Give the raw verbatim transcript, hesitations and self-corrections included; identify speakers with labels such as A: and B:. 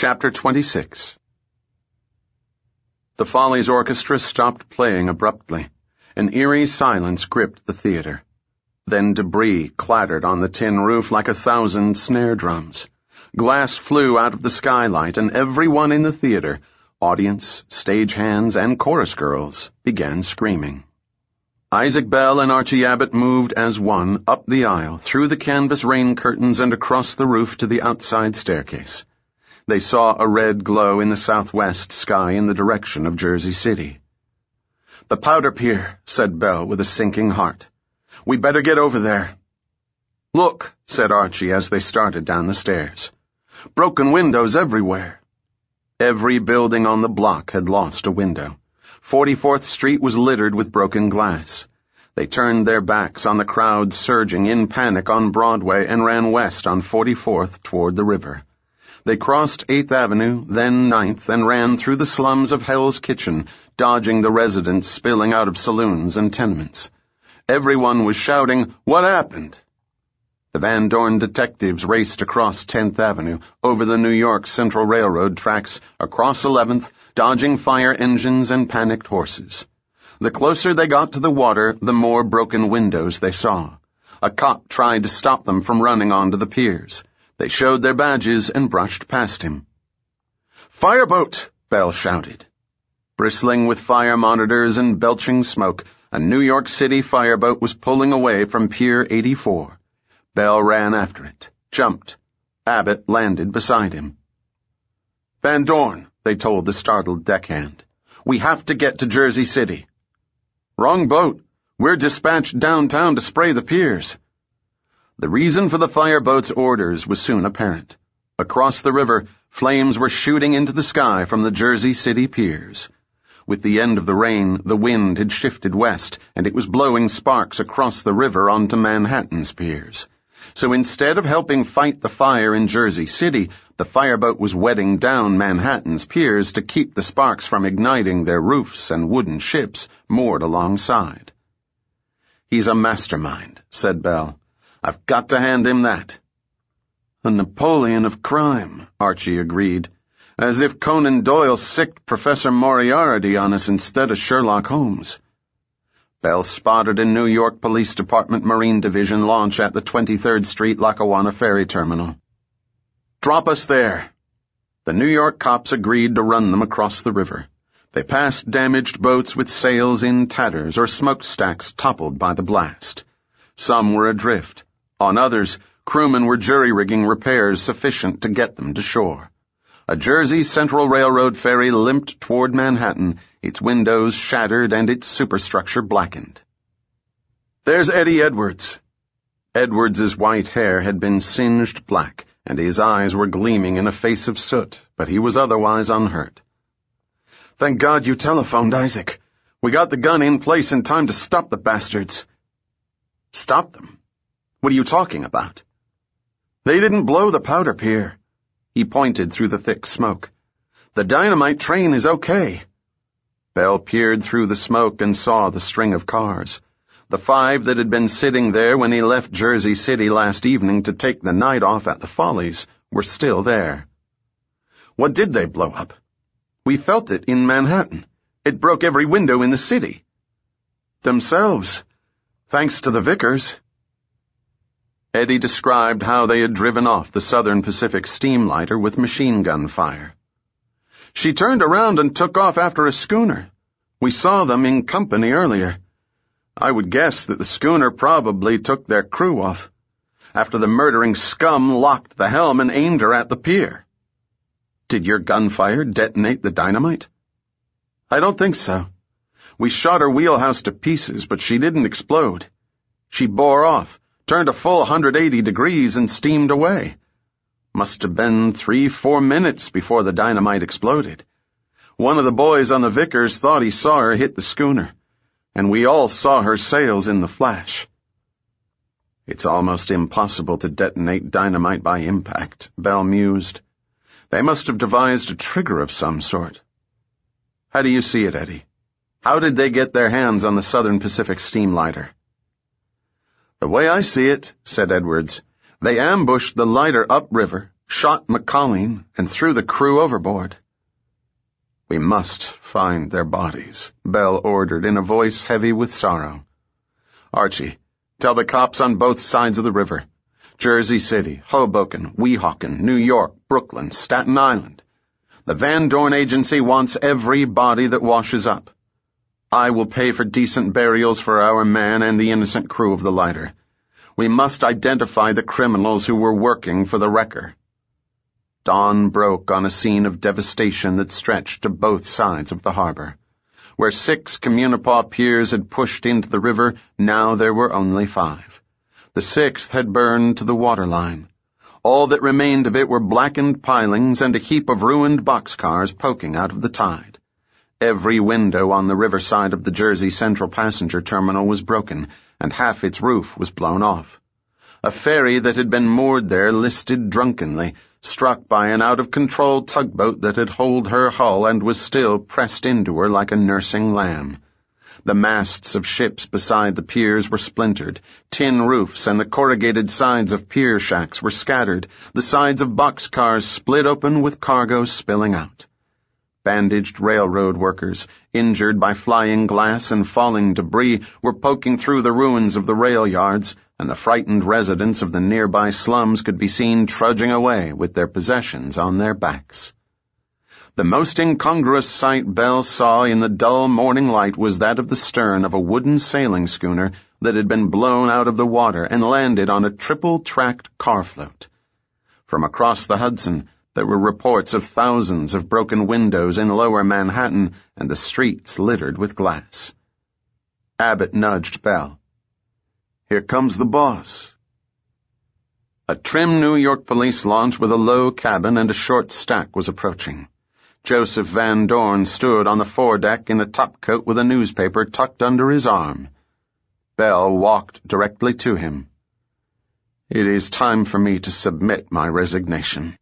A: Chapter twenty-six. The Follies orchestra stopped playing abruptly. An eerie silence gripped the theater. Then debris clattered on the tin roof like a thousand snare drums. Glass flew out of the skylight, and everyone in the theater, audience, stagehands, and chorus girls, began screaming. Isaac Bell and Archie Abbott moved as one up the aisle, through the canvas rain curtains and across the roof to the outside staircase. They saw a red glow in the southwest sky in the direction of Jersey City. "The powder pier," said Bell with a sinking heart. "We better get over there." "Look," said Archie as they started down the stairs. "Broken windows everywhere." Every building on the block had lost a window. forty-fourth Street was littered with broken glass. They turned their backs on the crowd surging in panic on Broadway and ran west on forty-fourth toward the river. They crossed eighth Avenue, then ninth, and ran through the slums of Hell's Kitchen, dodging the residents spilling out of saloons and tenements. Everyone was shouting, "What happened?" The Van Dorn detectives raced across tenth Avenue, over the New York Central Railroad tracks, across eleventh, dodging fire engines and panicked horses. The closer they got to the water, the more broken windows they saw. A cop tried to stop them from running onto the piers. They showed their badges and brushed past him. "Fireboat!" Bell shouted. Bristling with fire monitors and belching smoke, a New York City fireboat was pulling away from Pier eighty-four. Bell ran after it, jumped. Abbott landed beside him. "Van Dorn," they told the startled deckhand. "We have to get to Jersey City." "Wrong boat. We're dispatched downtown to spray the piers." The reason for the fireboat's orders was soon apparent. Across the river, flames were shooting into the sky from the Jersey City piers. With the end of the rain, the wind had shifted west, and it was blowing sparks across the river onto Manhattan's piers. So instead of helping fight the fire in Jersey City, the fireboat was wetting down Manhattan's piers to keep the sparks from igniting their roofs and wooden ships moored alongside. "He's a mastermind," said Bell. "I've got to hand him that." "A Napoleon of crime," Archie agreed, "as if Conan Doyle sicked Professor Moriarty on us instead of Sherlock Holmes." Bell spotted a New York Police Department Marine Division launch at the twenty-third Street Lackawanna Ferry Terminal. "Drop us there." The New York cops agreed to run them across the river. They passed damaged boats with sails in tatters or smokestacks toppled by the blast. Some were adrift. On others, crewmen were jury-rigging repairs sufficient to get them to shore. A Jersey Central Railroad ferry limped toward Manhattan, its windows shattered and its superstructure blackened. "There's Eddie Edwards." Edwards's white hair had been singed black, and his eyes were gleaming in a face of soot, but he was otherwise unhurt. "Thank God you telephoned, Isaac. We got the gun in place in time to stop the bastards." "Stop them? What are you talking about?" "They didn't blow the powder pier." He pointed through the thick smoke. "The dynamite train is okay." Bell peered through the smoke and saw the string of cars. The five that had been sitting there when he left Jersey City last evening to take the night off at the Follies were still there. "What did they blow up?" "We felt it in Manhattan. It broke every window in the city." "Themselves. Thanks to the Vickers." Eddie described how they had driven off the Southern Pacific steamliner with machine gun fire. "She turned around and took off after a schooner. We saw them in company earlier. I would guess that the schooner probably took their crew off, after the murdering scum locked the helm and aimed her at the pier." "Did your gunfire detonate the dynamite?" "I don't think so. We shot her wheelhouse to pieces, but she didn't explode. She bore off, turned a full one hundred eighty degrees, and steamed away. Must have been three, four minutes before the dynamite exploded. One of the boys on the Vickers thought he saw her hit the schooner, and we all saw her sails in the flash." "It's almost impossible to detonate dynamite by impact," Bell mused. "They must have devised a trigger of some sort." "How do you see it, Eddie? How did they get their hands on the Southern Pacific steamliner?" "The way I see it," said Edwards, "they ambushed the lighter upriver, shot McColleen, and threw the crew overboard. We must find their bodies, Bell ordered in a voice heavy with sorrow. Archie, tell the cops on both sides of the river. Jersey City, Hoboken, Weehawken, New York, Brooklyn, Staten Island. The Van Dorn Agency wants every body that washes up. I will pay for decent burials for our man and the innocent crew of the lighter. We must identify the criminals who were working for the wrecker. Dawn broke on a scene of devastation that stretched to both sides of the harbor. Where six Communipaw piers had pushed into the river, now there were only five. The sixth had burned to the waterline. All that remained of it were blackened pilings and a heap of ruined boxcars poking out of the tide. Every window on the riverside of the Jersey Central passenger terminal was broken, and half its roof was blown off. A ferry that had been moored there listed drunkenly, struck by an out-of-control tugboat that had holed her hull and was still pressed into her like a nursing lamb. The masts of ships beside the piers were splintered, tin roofs and the corrugated sides of pier shacks were scattered, the sides of boxcars split open with cargo spilling out. Bandaged railroad workers, injured by flying glass and falling debris, were poking through the ruins of the rail yards, and the frightened residents of the nearby slums could be seen trudging away with their possessions on their backs. The most incongruous sight Bell saw in the dull morning light was that of the stern of a wooden sailing schooner that had been blown out of the water and landed on a triple-tracked car float. From across the Hudson, there were reports of thousands of broken windows in lower Manhattan and the streets littered with glass. Abbott nudged Bell. Here comes the boss. A trim New York police launch with a low cabin and a short stack was approaching. Joseph Van Dorn stood on the foredeck in a topcoat with a newspaper tucked under his arm. Bell walked directly to him. It is time for me to submit my resignation.